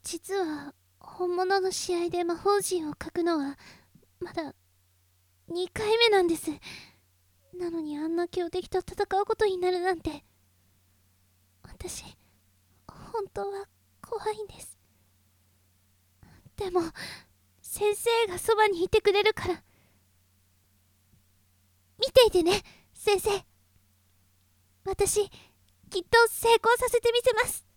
実は本物の試合で魔法陣を書くのはまだ2回目なんです。なのにあんな強敵と戦うことになるなんて、私本当は怖いんです。でも先生がそばにいてくれるから、見ていてね先生。私きっと成功させてみせます。